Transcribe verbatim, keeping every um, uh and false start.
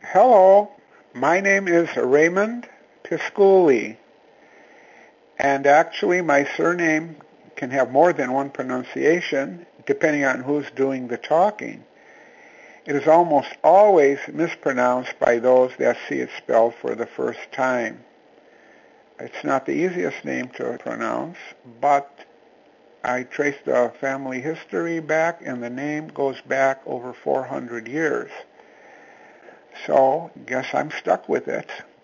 Hello, my name is Raymond Pisculi, and actually my surname can have more than one pronunciation depending on who's doing the talking. It is almost always mispronounced by those that see it spelled for the first time. It's not the easiest name to pronounce, but I traced the family history back, and the name goes back over four hundred years. So, guess I'm stuck with it.